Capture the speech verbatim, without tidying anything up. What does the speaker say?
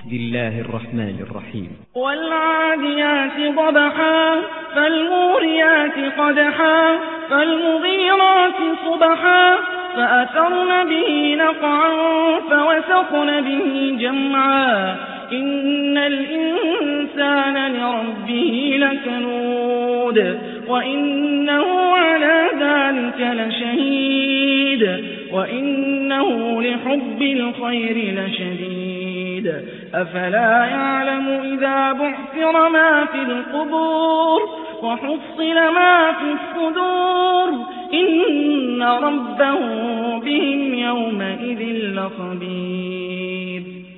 بسم الله الرحمن الرحيم والعاديات ضبحا فالموريات قدحا فالمغيرات صبحا فأثرن به نقعا فوسطن به جمعا إن الإنسان لربه لكنود وإنه على ذلك لشهيد وإنه لحب الخير لشديد أفلا يعلم إذا بعثر ما في القبور وحصل ما في الصدور إن ربه بهم يومئذ لخبير